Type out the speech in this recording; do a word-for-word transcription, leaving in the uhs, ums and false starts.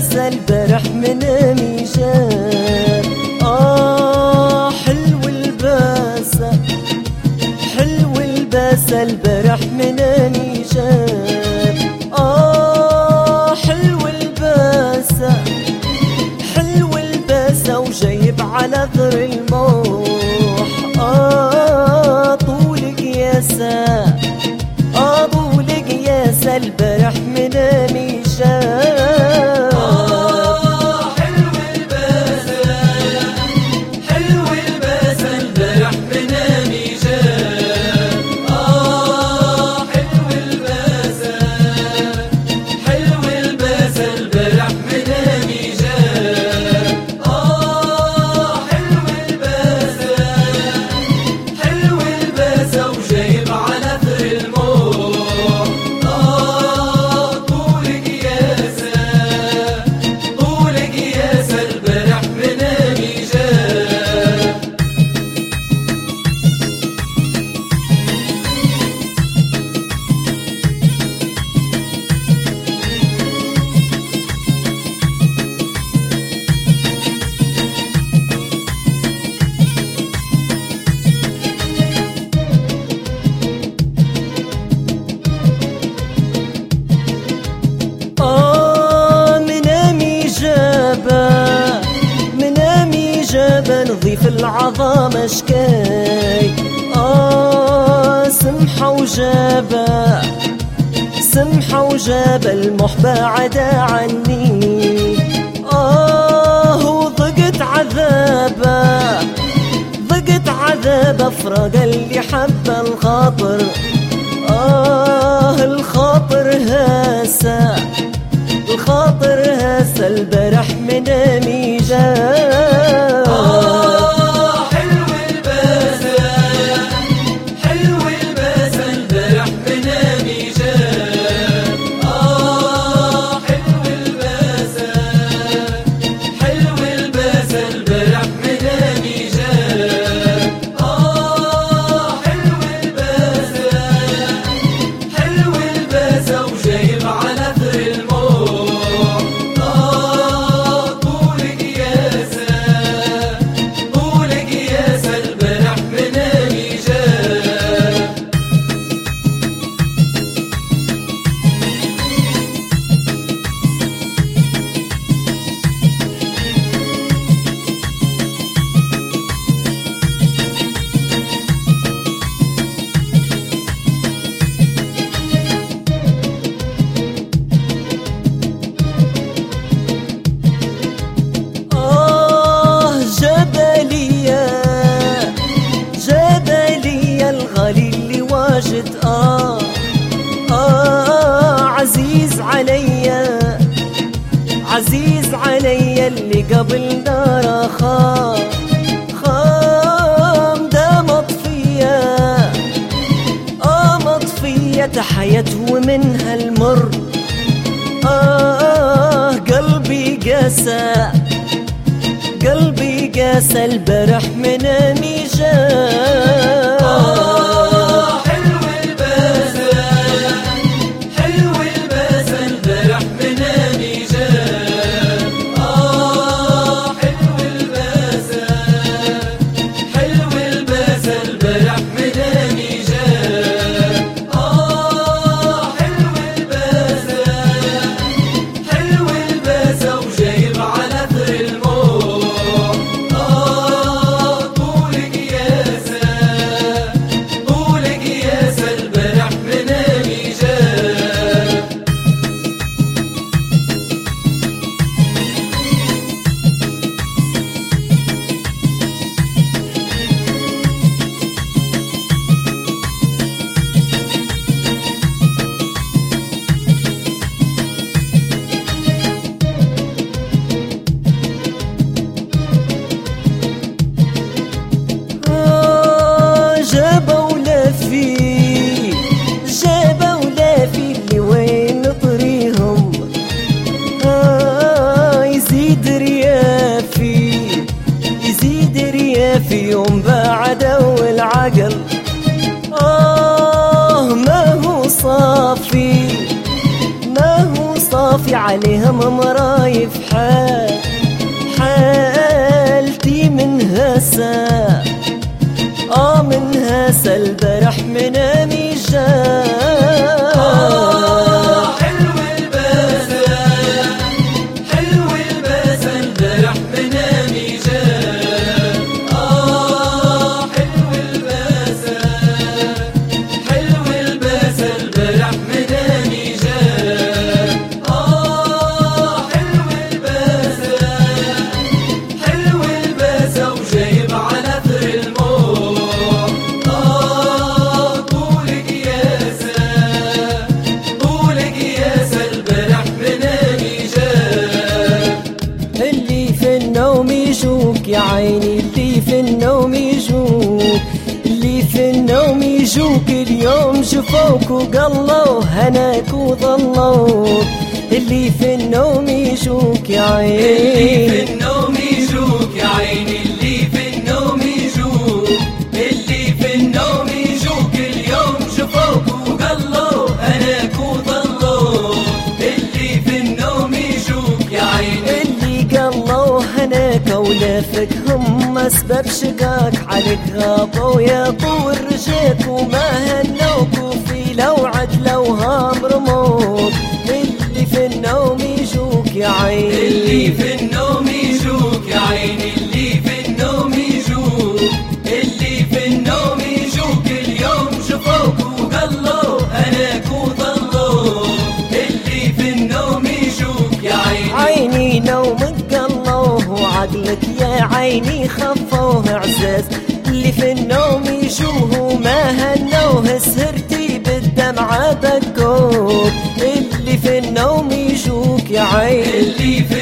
الباسة البارح من ميجاب. آه حلو الباسة، حلو الباسة البارح من ميجاب. آه حلو الباسة، حلو الباسة وجايب على ذر الموح. آه طولك يا سا، آه طولك يا سا البارح من ميجاب. آه حلو الباسة، حلو الباسة البارح من ميجاب. آه حلو الباسة، حلو الباسة البارح من ميجاب. آه حلو الباسة، حلو الباسة وجايب على ثر الموح. آه طولك يا سا، طولك يا سا البارح من ميجاب. آه من ميجابة، من ميجابة نضيف العظام شكاي. آه سمحة وجابة، سمحة وجابة المحبة عدا عني. آه وضقت عذابة، ضقت عذابة فرق اللي حب الخاطر. آه الخاطر هاسة، الخاطر هاسة البارح من ميجاب. آه حلو الباسة، حلو الباسة البارح من ميجاب. آه حلو الباسة، حلو الباسة البارح من ميجاب. آه حلو الباسة، حلو الباسة وجايب على ثر الموح. آه طولك يا سا، طولك يا سا البارح من ميجاب. آه جبلية، جبلية الغالي اللي واجد. آه آه عزيز عليا، عزيز عليا اللي قبل نار خا خام ده مطفية. آه مطفية تحيت ومنها المر. آه قلبي قاسى، قلبي قاسى البارح من ميجاب. آه حلو الباسة، حلو الباسة البارح من ميجاب. آه حلو الباسة، حلو الباسة البارح من ميجاب. آه حلو الباسة، حلو الباسة وجايب على ثر الموح. آه طولك يا سا، طولك يا سا البارح من ميجاب. آه جابة ولافي، جابة ولافي اللي وين نطريهم. آه يزيد ريافي، يزيد ريافي يوم بعد والعقل. آه ما هو صافي، ما هو صافي عليهم مرايف عارف حال حالتي من هسا آه من هسا البرح منامي جاء آه حلو الباسة حلو الباسة البرح منامي جاء آه حلو الباسة حلو الباسة البرح منامي جاء آه حلو الباسة حلو الباسة وجايب على ثر الموت آه طولك ياسة طولك ياسة البرح منامي جاء اللي في النوم يجوك يا عيني اللي في النوم يجوك اللي في النوم يجوك اليوم شفوك وقلوا هناك وظلوك اللي في النوم يجوك يا عيني اللي في النوم يجوك يا عيني اللي في النوم يجوك اللي في النوم يجوك اليوم شفوك وقلوا هناك وظلوك اللي في النوم يجوك يا عيني اللي قلوا هناك ولافك هم اسباب شقاك عليك غابوا يا طول رجيك وما هنوك وفي لوعد لوهام رموك اللي في النوم يجوك يا عيني اللي في النوم يجوك يا عيني اللي في النوم يجوك اللي في النوم يجوك اليوم شفوك وقلوا هناك وظلوك اللي في النوم يجوك يا عيني عيني نومك قلوه وعقلك يا عيني خفوه اعزاز اللي في النوم يجوه ما هنوه سهرتي بالدمعة بكوك اللي في النوم يجوك يا عيني اللي في